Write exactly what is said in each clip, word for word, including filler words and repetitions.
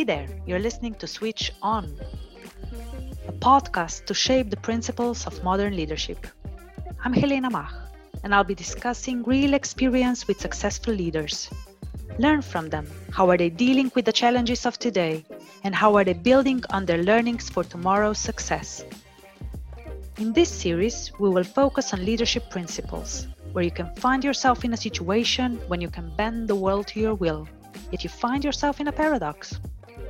there, you're listening to Switch On, a podcast to shape the principles of modern leadership. I'm Helena Mach, and I'll be discussing real experience with successful leaders. Learn from them. How are they dealing with the challenges of today? And how are they building on their learnings for tomorrow's success? In this series, we will focus on leadership principles, where you can find yourself in a situation when you can bend the world to your will, yet you find yourself in a paradox.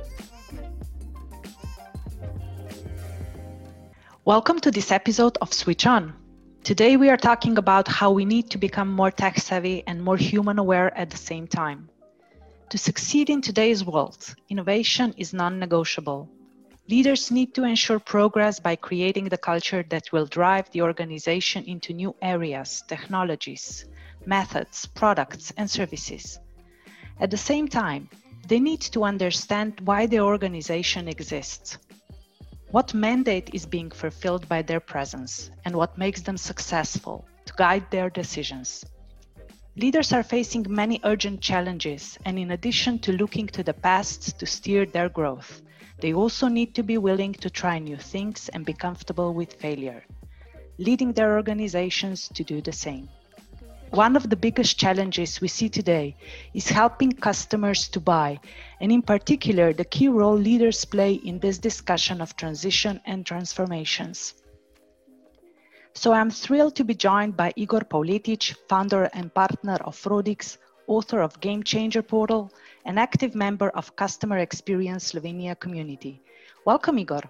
Welcome to this episode of Switch On. Today we are talking about how we need to become more tech-savvy and more human-aware at the same time. To succeed in today's world, innovation is non-negotiable. Leaders need to ensure progress by creating the culture that will drive the organization into new areas, technologies, methods, products, and services. At the same time, they need to understand why the organization exists. What mandate is being fulfilled by their presence and what makes them successful to guide their decisions. Leaders are facing many urgent challenges, and in addition to looking to the past to steer their growth, they also need to be willing to try new things and be comfortable with failure, leading their organizations to do the same. One of the biggest challenges we see today is helping customers to buy, and in particular, the key role leaders play in this discussion of transition and transformations. So I'm thrilled to be joined by Igor Pavletic, founder and partner of Rodix, author of Game Changer Portal, an active member of Customer Experience Slovenia community. Welcome, Igor.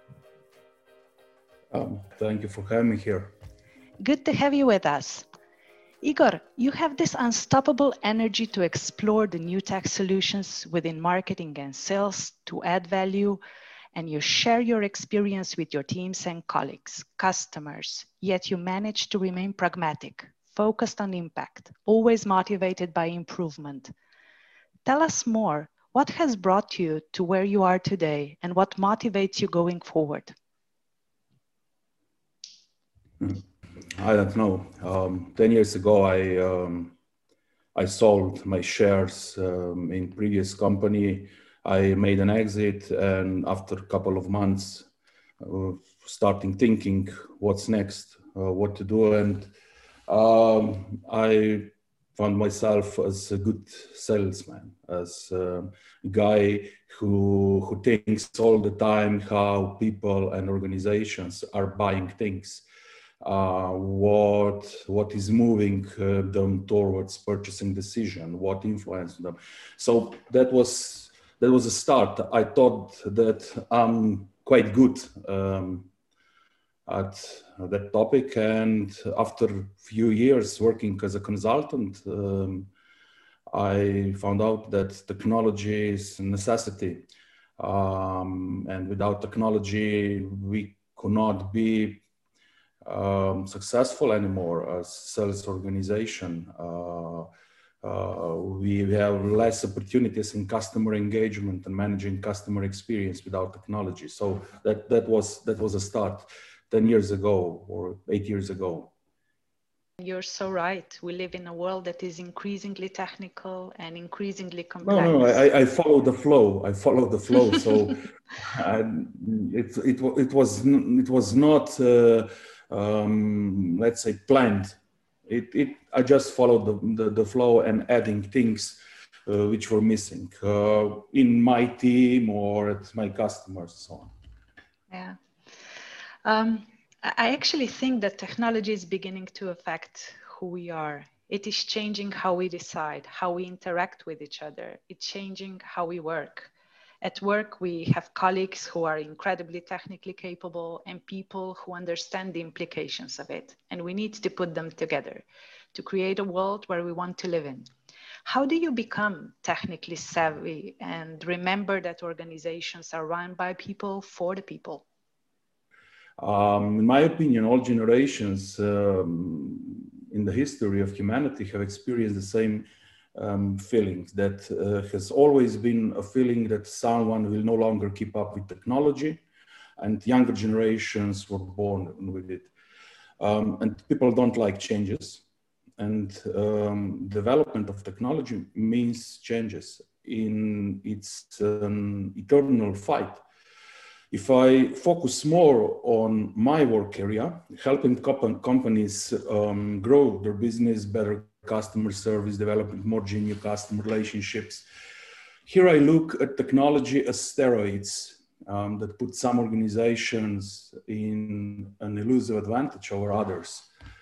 Um, thank you for having me here. Good to have you with us. Igor, you have this unstoppable energy to explore the new tech solutions within marketing and sales to add value, and you share your experience with your teams and colleagues, customers, yet you manage to remain pragmatic, focused on impact, always motivated by improvement. Tell us more. What has brought you to where you are today, and what motivates you going forward? I don't know. Um, Ten years ago, I um, I sold my shares um, in previous company. I made an exit, and after a couple of months, uh, starting thinking what's next, uh, what to do, and um, I found myself as a good salesman, as a guy who who thinks all the time how people and organizations are buying things. Uh, what what is moving uh, them towards purchasing decision, what influenced them. So that was that was a start. I thought that I'm quite good um, at that topic, and after a few years working as a consultant, um, I found out that technology is a necessity, um, and without technology we could not be Um, successful anymore as sales organization. Uh, uh, we have less opportunities in customer engagement and managing customer experience without technology. So that that was that was a start ten years ago or eight years ago. You're so right. We live in a world that is increasingly technical and increasingly complex. No, no, no. I, I follow the flow. I follow the flow. So I, it it it was it was not. Uh, Um, let's say planned. It, it, I just followed the, the, the flow and adding things uh, which were missing uh, in my team or at my customers, so on. Yeah. Um, I actually think that technology is beginning to affect who we are. It is changing how we decide, how we interact with each other. It's changing how we work. At work, we have colleagues who are incredibly technically capable and people who understand the implications of it. And we need to put them together to create a world where we want to live in. How do you become technically savvy and remember that organizations are run by people for the people? Um, in my opinion, all generations um, in the history of humanity have experienced the same Um, feelings. That uh, has always been a feeling that someone will no longer keep up with technology, and younger generations were born with it. Um, and people don't like changes, and um, development of technology means changes. in its um, eternal fight. If I focus more on my work area, helping comp- companies um, grow their business, better customer service, developing more genuine customer relationships, here I look at technology as steroids um, that put some organizations in an elusive advantage over others.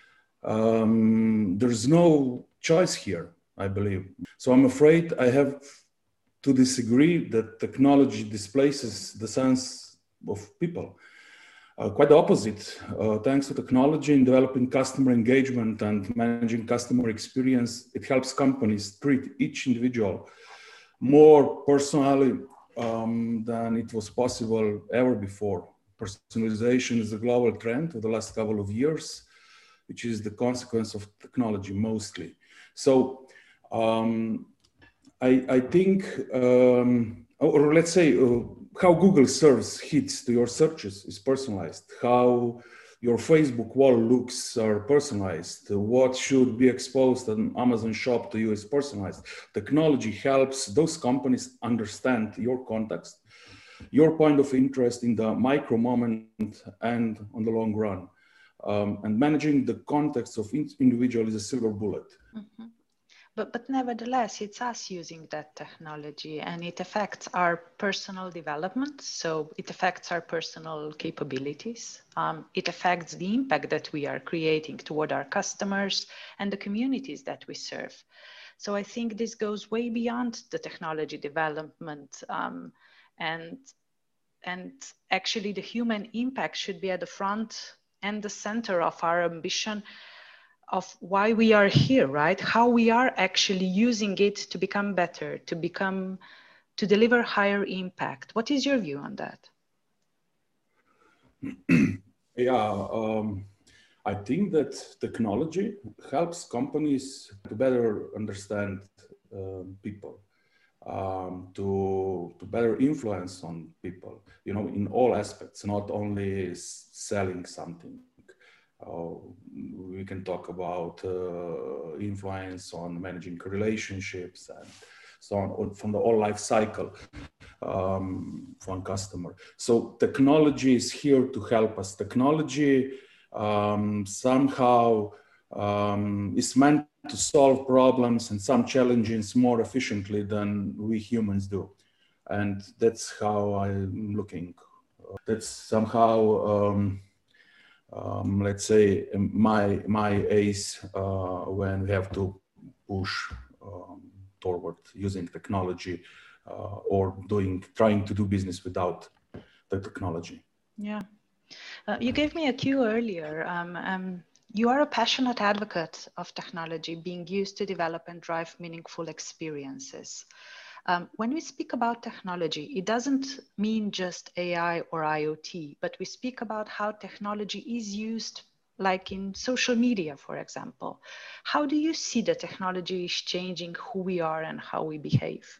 Um, there's no choice here, I believe. So I'm afraid I have to disagree that technology displaces the sense of people. Uh, quite the opposite. Uh, thanks to technology in developing customer engagement and managing customer experience, it helps companies treat each individual more personally um, than it was possible ever before. Personalization is a global trend of the last couple of years, which is the consequence of technology mostly. So um, I, I think, um, or let's say, uh, how Google serves hits to your searches is personalized, how your Facebook wall looks are personalized, what should be exposed on Amazon Shop to you is personalized. Technology helps those companies understand your context, your point of interest in the micro moment and on the long run. Um, and managing the context of each individual is a silver bullet. Mm-hmm. But, but nevertheless, it's us using that technology and it affects our personal development. So it affects our personal capabilities. Um, it affects the impact that we are creating toward our customers and the communities that we serve. So I think this goes way beyond the technology development. Um, and, and actually the human impact should be at the front and the center of our ambition of why we are here, right? How we are actually using it to become better, to become, to deliver higher impact. What is your view on that? Yeah, um, I think that technology helps companies to better understand uh, people, um, to, to better influence on people, you know, in all aspects, not only selling something. Uh, we can talk about uh, influence on managing relationships and so on from the whole life cycle um, for a customer. So technology is here to help us. Technology um, somehow um, is meant to solve problems and some challenges more efficiently than we humans do. And that's how I'm looking. That's somehow um, Um, let's say my my ace uh, when we have to push um, toward using technology uh, or doing trying to do business without the technology. Yeah, uh, you gave me a cue earlier. Um, um, you are a passionate advocate of technology being used to develop and drive meaningful experiences. Um, when we speak about technology, it doesn't mean just A I or I O T, but we speak about how technology is used, like in social media, for example. How do you see the technology is changing who we are and how we behave?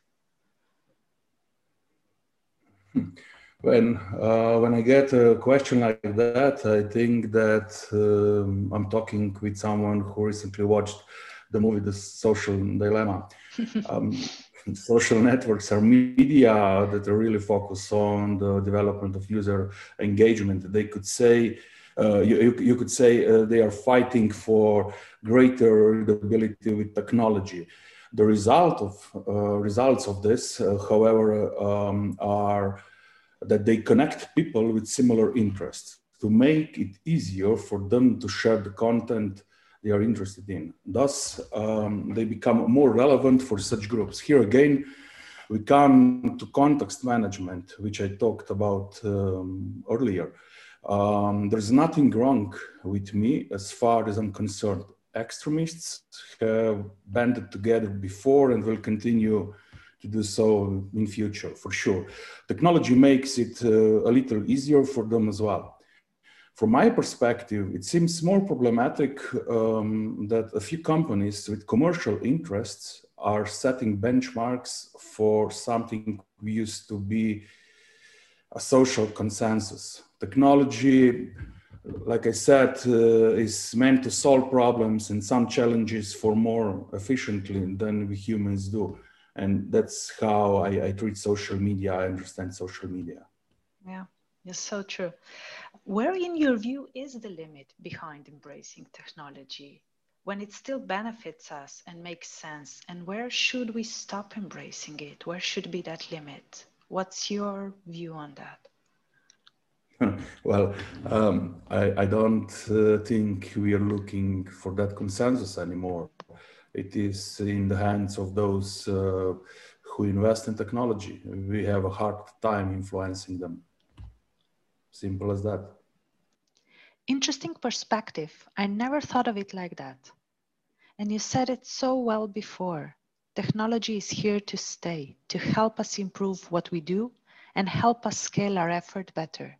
When uh, when I get a question like that, I think that um, I'm talking with someone who recently watched the movie The Social Dilemma. um, Social networks are media that are really focused on the development of user engagement. They could say, uh, you, you could say uh, they are fighting for greater readability with technology. The result of uh, results of this, uh, however, um, are that they connect people with similar interests to make it easier for them to share the content they are interested in. Thus, um, they become more relevant for such groups. Here again, we come to context management, which I talked about um, earlier. Um, there's nothing wrong with me as far as I'm concerned. Extremists have banded together before and will continue to do so in future, for sure. Technology makes it uh, a little easier for them as well. From my perspective, it seems more problematic um, that a few companies with commercial interests are setting benchmarks for something we used to be a social consensus. Technology, like I said, uh, is meant to solve problems and some challenges for more efficiently than we humans do. And that's how I, I treat social media. I understand social media. Yeah, it's so true. Where, in your view, is the limit behind embracing technology when it still benefits us and makes sense? And where should we stop embracing it? Where should be that limit? What's your view on that? Well, um, I, I don't uh, think we are looking for that consensus anymore. It is in the hands of those uh, who invest in technology. We have a hard time influencing them. Simple as that. Interesting perspective. I never thought of it like that. And you said it so well before. Technology is here to stay, to help us improve what we do and help us scale our effort better.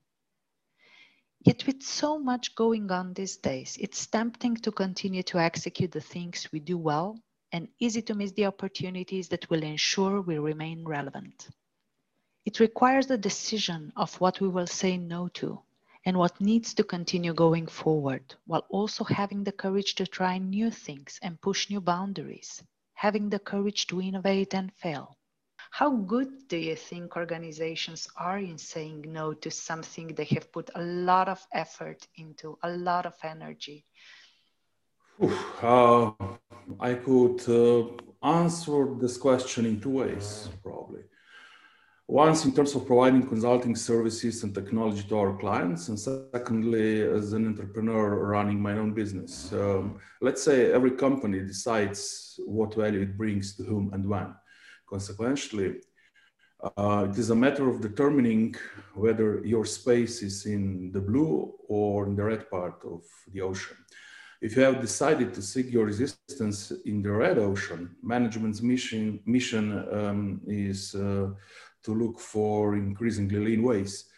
Yet with so much going on these days, it's tempting to continue to execute the things we do well and easy to miss the opportunities that will ensure we remain relevant. It requires the decision of what we will say no to and what needs to continue going forward, while also having the courage to try new things and push new boundaries, having the courage to innovate and fail. How good do you think organizations are in saying no to something they have put a lot of effort into, a lot of energy? Oof, uh, I could uh, answer this question in two ways, probably. Once, in terms of providing consulting services and technology to our clients, and secondly, as an entrepreneur running my own business. Um, let's say every company decides what value it brings to whom and when. Consequently, uh, it is a matter of determining whether your space is in the blue or in the red part of the ocean. If you have decided to seek your resistance in the red ocean, management's mission, mission um, is uh, to look for increasingly lean ways.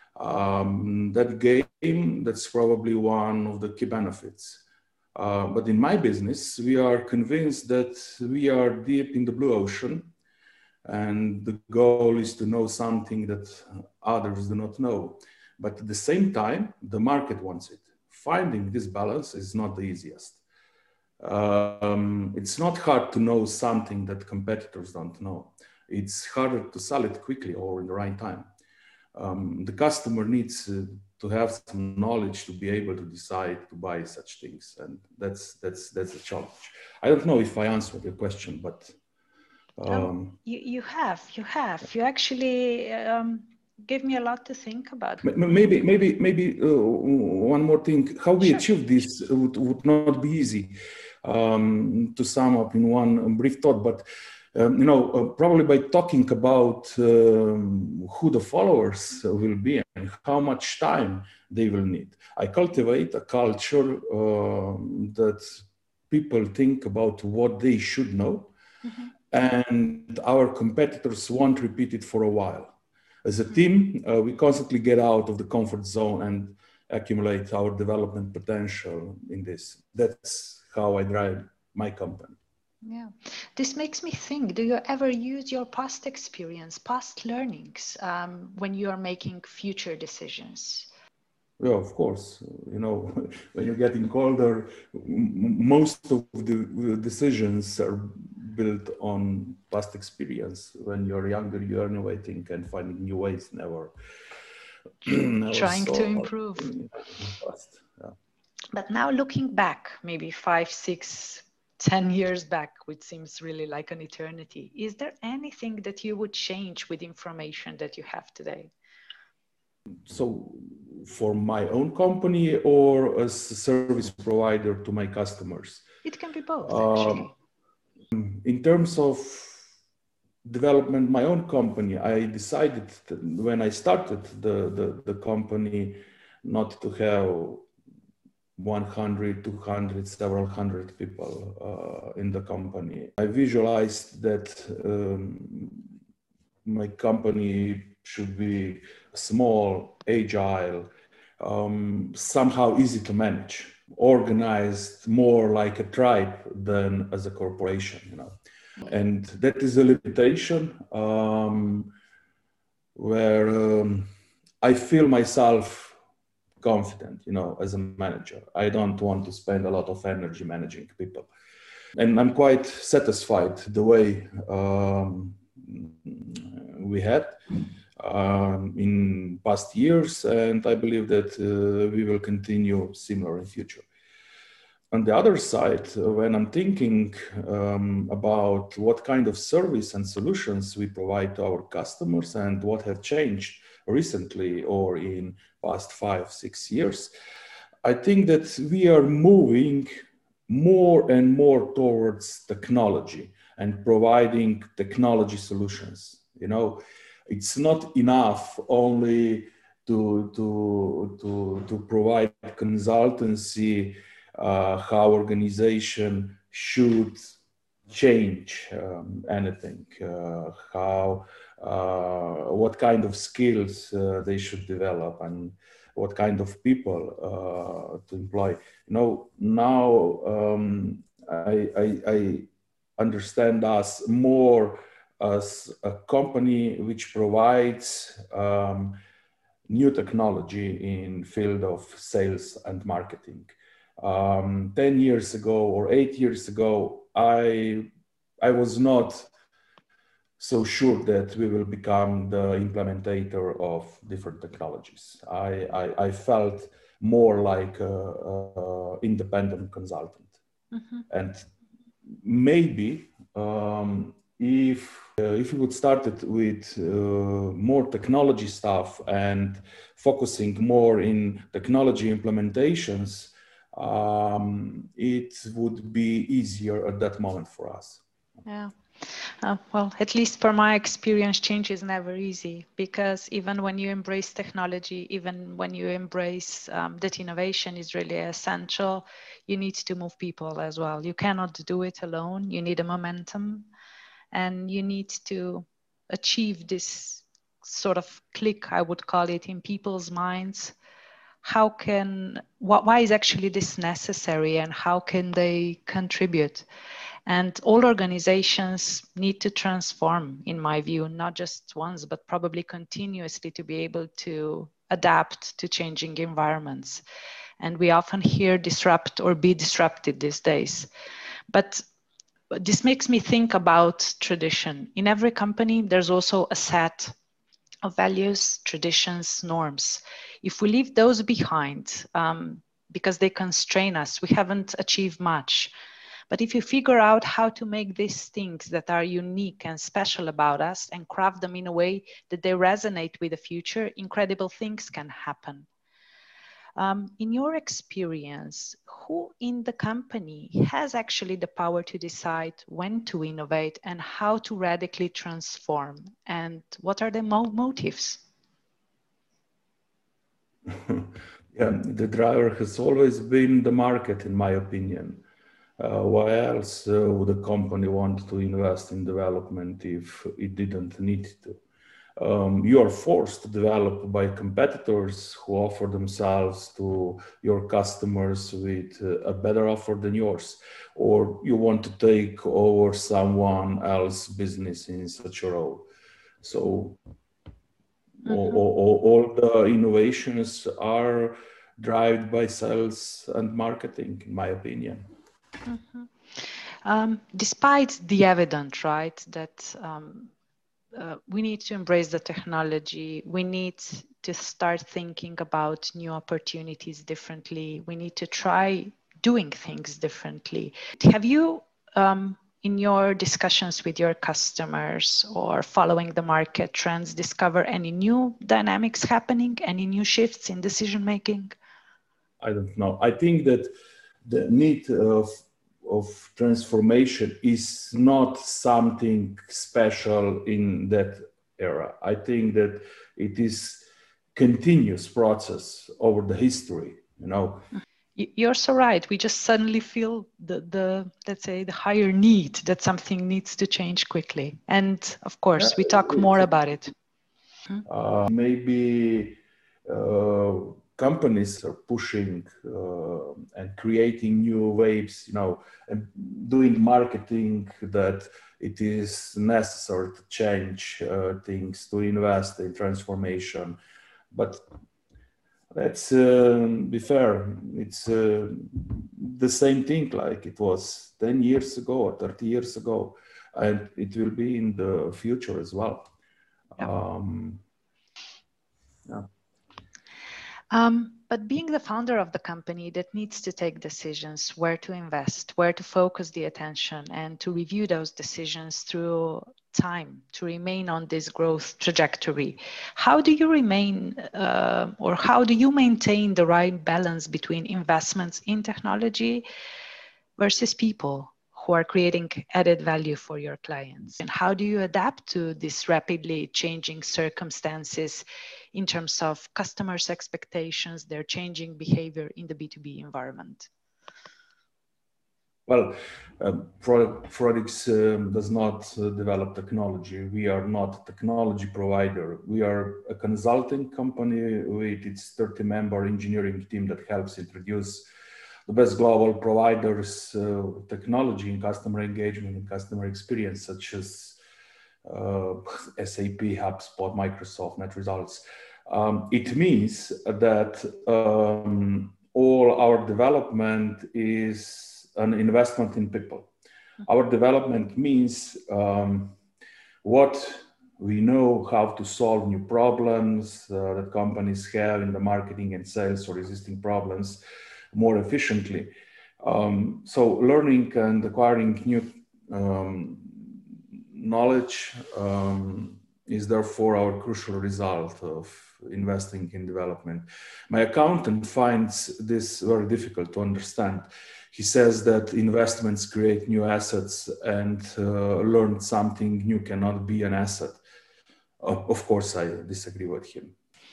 Um, that game, that's probably one of the key benefits. Uh, but in my business, we are convinced that we are deep in the blue ocean, and the goal is to know something that others do not know. But at the same time, the market wants it. Finding this balance is not the easiest. Um, it's not hard to know something that competitors don't know. It's harder to sell it quickly or in the right time. Um, the customer needs uh, to have some knowledge to be able to decide to buy such things, and that's that's that's a challenge. I don't know if I answered your question, but um, um, you, you have, you have. You actually um, gave me a lot to think about. maybe maybe maybe uh, one more thing. How we Sure. achieve this would, would not be easy um, to sum up in one brief thought, but. Um, you know, uh, probably by talking about um, who the followers will be and how much time they will need. I cultivate a culture uh, that people think about what they should know, mm-hmm. and our competitors won't repeat it for a while. As a team, uh, we constantly get out of the comfort zone and accumulate our development potential in this. That's how I drive my company. Yeah, this makes me think, do you ever use your past experience, past learnings um, when you are making future decisions? Yeah, of course. You know, when you're getting older, most of the decisions are built on past experience. When you're younger, you're innovating and finding new ways, never, never trying saw to improve. Past. Yeah. But now looking back, maybe five, six, ten years back, which seems really like an eternity, is there anything that you would change with information that you have today? So for my own company or as a service provider to my customers? It can be both, actually. Um, in terms of development, my own company, I decided when I started the, the, the company not to have one hundred, two hundred, several hundred people uh, in the company. I visualized that um, my company should be small, agile, um, somehow easy to manage, organized more like a tribe than as a corporation, you know. And that is a limitation um, where um, I feel myself confident, you know, as a manager. I don't want to spend a lot of energy managing people. And I'm quite satisfied the way um, we had um, in past years, and I believe that uh, we will continue similar in future. On the other side, uh, when I'm thinking um, about what kind of service and solutions we provide to our customers and what have changed recently or in past five, six years, I think that we are moving more and more towards technology and providing technology solutions. You know, it's not enough only to, to, to, to provide consultancy, uh, how organization should change um, anything, uh, how, uh, what kind of skills uh, they should develop and what kind of people uh, to employ. You know, now um, I, I, I understand us more as a company which provides um, new technology in field of sales and marketing. Um, ten years ago or eight years ago, I, I was not so sure that we will become the implementator of different technologies. I, I, I felt more like an independent consultant. Mm-hmm. And maybe um, if, uh, if we would start it with uh, more technology stuff and focusing more in technology implementations, um, it would be easier at that moment for us. Yeah. Uh, well, at least for my experience, change is never easy, because even when you embrace technology, even when you embrace um, that innovation is really essential, you need to move people as well. You cannot do it alone. You need a momentum, and you need to achieve this sort of click, I would call it, in people's minds. How can, what, why is actually this necessary, and how can they contribute? And all organizations need to transform, in my view, not just once, but probably continuously, to be able to adapt to changing environments. And we often hear disrupt or be disrupted these days. But this makes me think about tradition. In every company, there's also a set of values, traditions, norms. If we leave those behind, um, because they constrain us, we haven't achieved much. But if you figure out how to make these things that are unique and special about us and craft them in a way that they resonate with the future, incredible things can happen. Um, in your experience, who in the company has actually the power to decide when to innovate and how to radically transform? And what are the mo- motives? Yeah, the driver has always been the market, in my opinion. Uh, why else uh, would a company want to invest in development if it didn't need to? Um, you are forced to develop by competitors who offer themselves to your customers with uh, a better offer than yours, or you want to take over someone else's business in such a role. So mm-hmm. all, all, all the innovations are driven by sales and marketing, in my opinion. Mm-hmm. Um, despite the evidence, right, that um, uh, we need to embrace the technology, we need to start thinking about new opportunities differently, we need to try doing things differently. Have you, um, in your discussions with your customers or following the market trends, discover any new dynamics happening, any new shifts in decision making? I don't know. I think that the need of, of transformation is not something special in that era. I think that it is continuous process over the history, you know. You're so right. We just suddenly feel the, the let's say, the higher need that something needs to change quickly. And of course, yeah, we talk more about it. Uh, maybe uh, companies are pushing uh, and creating new waves, you know, and doing marketing that it is necessary to change uh, things, to invest in transformation. But let's uh, be fair, it's uh, the same thing like it was ten years ago or thirty years ago, and it will be in the future as well. Yeah. Um, yeah. Um, but being the founder of the company that needs to take decisions, where to invest, where to focus the attention, and to review those decisions through time to remain on this growth trajectory, how do you remain uh, or how do you maintain the right balance between investments in technology versus people who are creating added value for your clients? And how do you adapt to these rapidly changing circumstances in terms of customers' expectations, their changing behavior in the B two B environment? Well, uh, Forodix um, does not uh, develop technology. We are not a technology provider. We are a consulting company with its thirty member engineering team that helps introduce the best global providers, uh, technology in customer engagement and customer experience, such as uh, S A P, HubSpot, Microsoft, NetResults. Um, it means that um, all our development is an investment in people. Our development means um, what we know how to solve new problems uh, that companies have in the marketing and sales or existing problems more efficiently. Um, so learning and acquiring new um, knowledge um, is therefore our crucial result of investing in development. My accountant finds this very difficult to understand. He says that investments create new assets, and uh, learn something new cannot be an asset. Uh, of course, I disagree with him.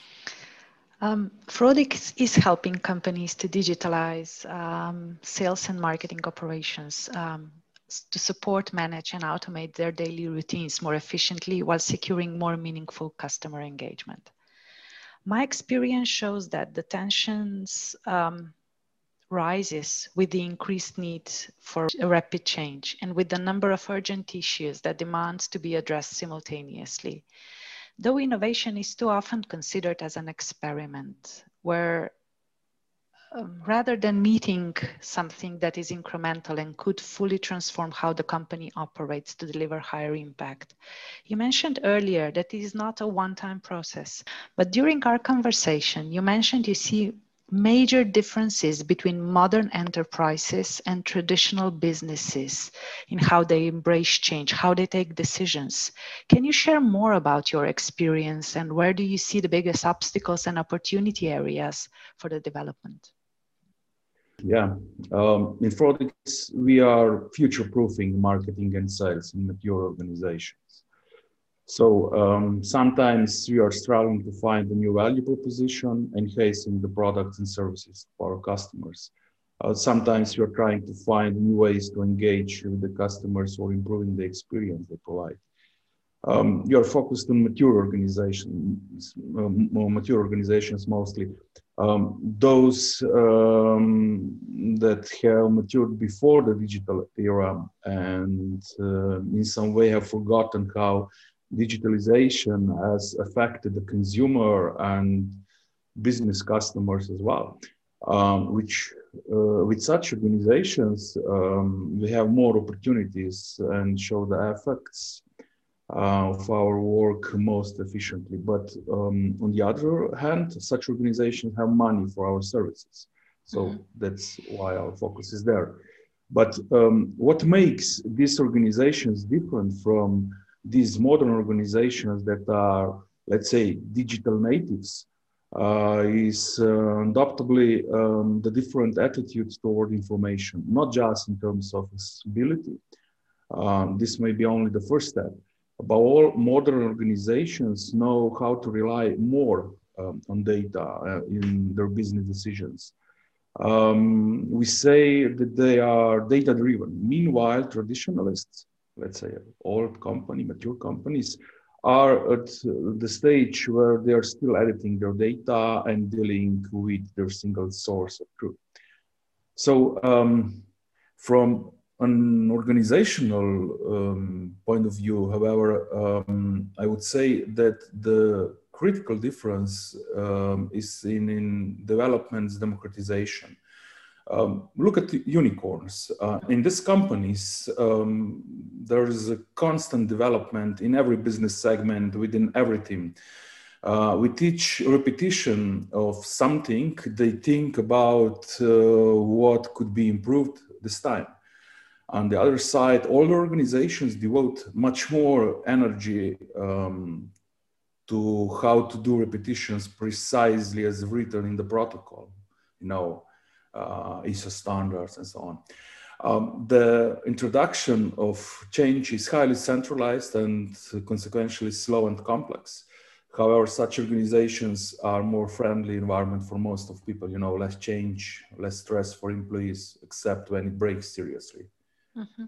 Um, Forodix is helping companies to digitalize um, sales and marketing operations um, to support, manage, and automate their daily routines more efficiently while securing more meaningful customer engagement. My experience shows that the tensions um, rises with the increased need for a rapid change and with the number of urgent issues that demands to be addressed simultaneously. Though innovation is too often considered as an experiment where um, rather than meeting something that is incremental and could fully transform how the company operates to deliver higher impact. You mentioned earlier that it is not a one-time process, but during our conversation, you mentioned you see major differences between modern enterprises and traditional businesses in how they embrace change, how they take decisions. Can you share more about your experience and where do you see the biggest obstacles and opportunity areas for the development? Yeah, um, in Forodix, we are future-proofing marketing and sales in mature organizations. So um, sometimes we are struggling to find a new value proposition, enhancing the products and services for our customers. Uh, sometimes we are trying to find new ways to engage with the customers or improving the experience they provide. Um, you are focused on mature organizations, um, mature organizations mostly. Um, those um, that have matured before the digital era and uh, in some way have forgotten how digitalization has affected the consumer and business customers as well, um, which uh, with such organizations, um, we have more opportunities and show the effects uh, of our work most efficiently. But um, on the other hand, such organizations have money for our services. So mm-hmm. that's why our focus is there. But um, what makes these organizations different from these modern organizations that are, let's say, digital natives uh, is uh, undoubtedly um, the different attitudes toward information, not just in terms of accessibility. Um, this may be only the first step. But all modern organizations know how to rely more um, on data uh, in their business decisions. Um, we say that they are data-driven. Meanwhile, traditionalists, let's say old company, mature companies, are at the stage where they are still editing their data and dealing with their single source of truth. So um, from an organizational um, point of view, however, um, I would say that the critical difference um, is in, in development's democratization. Um, look at the unicorns. Uh, in these companies, um, there is a constant development in every business segment within every team. Uh, we teach repetition of something. They think about uh, what could be improved this time. On the other side, all organizations devote much more energy um, to how to do repetitions precisely as written in the protocol, you know, uh, I S O standards and so on. Um, the introduction of change is highly centralized and consequentially slow and complex. However, such organizations are more friendly environment for most of people, you know, less change, less stress for employees, except when it breaks seriously. Mm-hmm.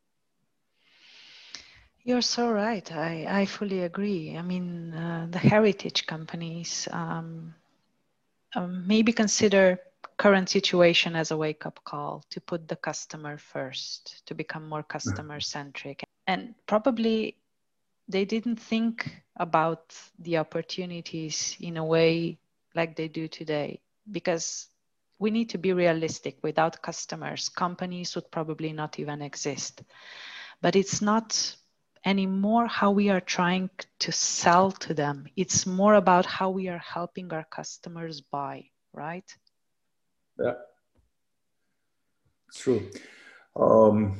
You're so right. I, I fully agree. I mean, uh, the heritage companies um, um, maybe consider current situation as a wake-up call to put the customer first, to become more customer-centric. And probably they didn't think about the opportunities in a way like they do today, because we need to be realistic. Without customers, companies would probably not even exist. But it's not anymore how we are trying to sell to them. It's more about how we are helping our customers buy, right? Yeah, it's true. Um,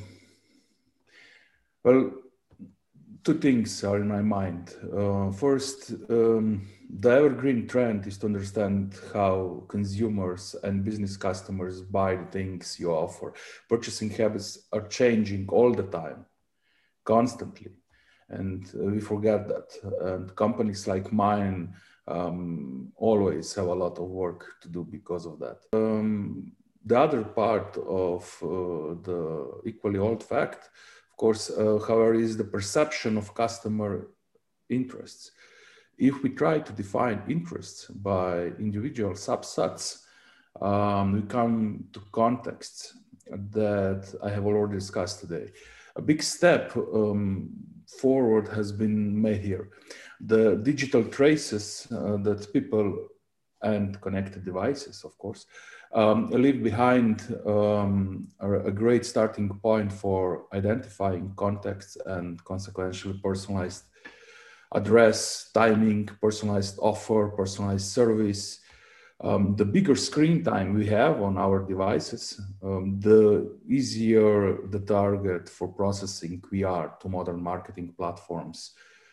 well, two things are in my mind. Uh, first, um, the evergreen trend is to understand how consumers and business customers buy the things you offer. Purchasing habits are changing all the time, constantly, and uh, we forget that. And companies like mine um, always have a lot of work to do because of that. Um, the other part of uh, the equally old fact, of course, uh, however, is the perception of customer interests. If we try to define interests by individual subsets, um, we come to contexts that I have already discussed today. A big step um, forward has been made here. The digital traces uh, that people and connected devices, of course, um, leave behind um, a great starting point for identifying contexts and consequentially personalized address, timing, personalized offer, personalized service. Um, the bigger screen time we have on our devices, um, the easier the target for processing we are to modern marketing platforms.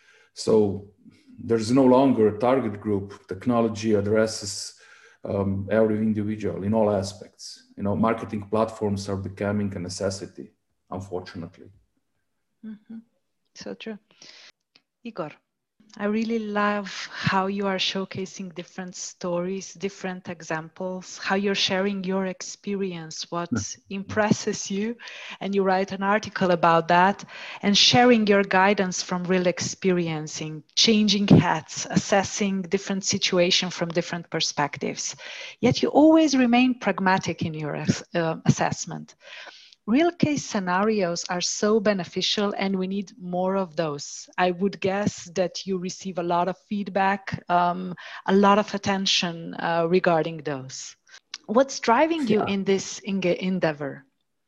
So there's no longer a target group. Technology addresses um, every individual in all aspects. You know, marketing platforms are becoming a necessity, unfortunately. Mm-hmm. So true. Igor, I really love how you are showcasing different stories, different examples, how you're sharing your experience, what impresses you, and you write an article about that, and sharing your guidance from real experiencing, changing hats, assessing different situations from different perspectives. Yet you always remain pragmatic in your uh, assessment. Real case scenarios are so beneficial and we need more of those. I would guess that you receive a lot of feedback, um, a lot of attention uh, regarding those. What's driving you Yeah. in this endeavor?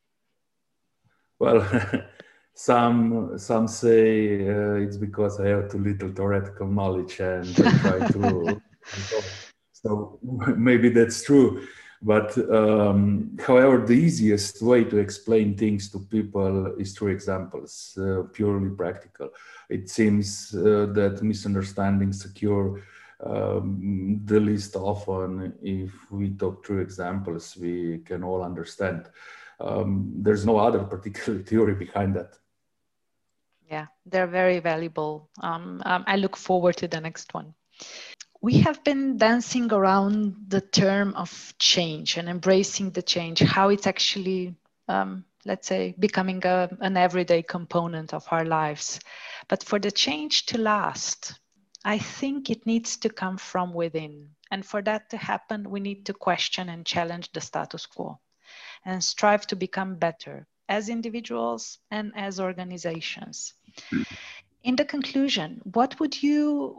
Well, some some say uh, it's because I have too little theoretical knowledge and I try to. So maybe that's true. But um, however, the easiest way to explain things to people is through examples, uh, purely practical. It seems uh, that misunderstandings occur um, the least often if we talk through examples we can all understand. Um, there's no other particular theory behind that. Yeah, they're very valuable. Um, um, I look forward to the next one. We have been dancing around the term of change and embracing the change, how it's actually, um, let's say, becoming a, an everyday component of our lives. But for the change to last, I think it needs to come from within. And for that to happen, we need to question and challenge the status quo and strive to become better as individuals and as organizations. In the conclusion, what would you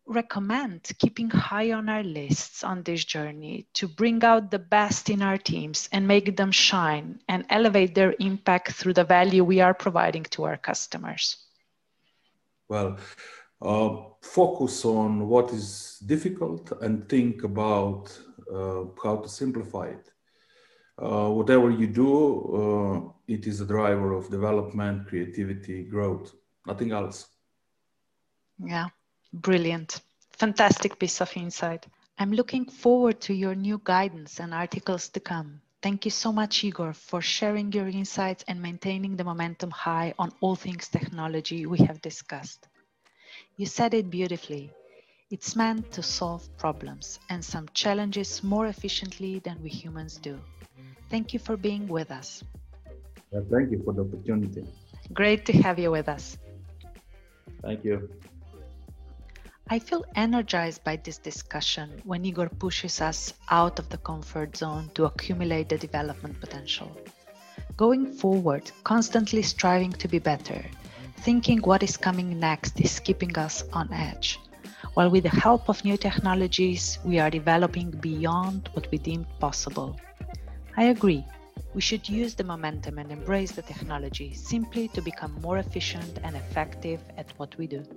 recommend keeping high on our lists on this journey to bring out the best in our teams and make them shine and elevate their impact through the value we are providing to our customers? Well, uh, focus on what is difficult and think about uh, how to simplify it. Uh, whatever you do, uh, it is a driver of development, creativity, growth, nothing else. Yeah, brilliant. Fantastic piece of insight. I'm looking forward to your new guidance and articles to come. Thank you so much, Igor, for sharing your insights and maintaining the momentum high on all things technology we have discussed. You said it beautifully. It's meant to solve problems and some challenges more efficiently than we humans do. Thank you for being with us. Yeah, thank you for the opportunity. Great to have you with us. Thank you. I feel energized by this discussion when Igor pushes us out of the comfort zone to accumulate the development potential. Going forward, constantly striving to be better, thinking what is coming next is keeping us on edge, while with the help of new technologies, we are developing beyond what we deemed possible. I agree. We should use the momentum and embrace the technology simply to become more efficient and effective at what we do.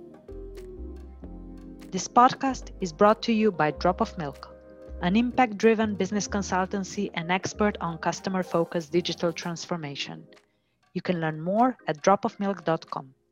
This podcast is brought to you by Drop of Milk, an impact-driven business consultancy and expert on customer-focused digital transformation. You can learn more at drop of milk dot com.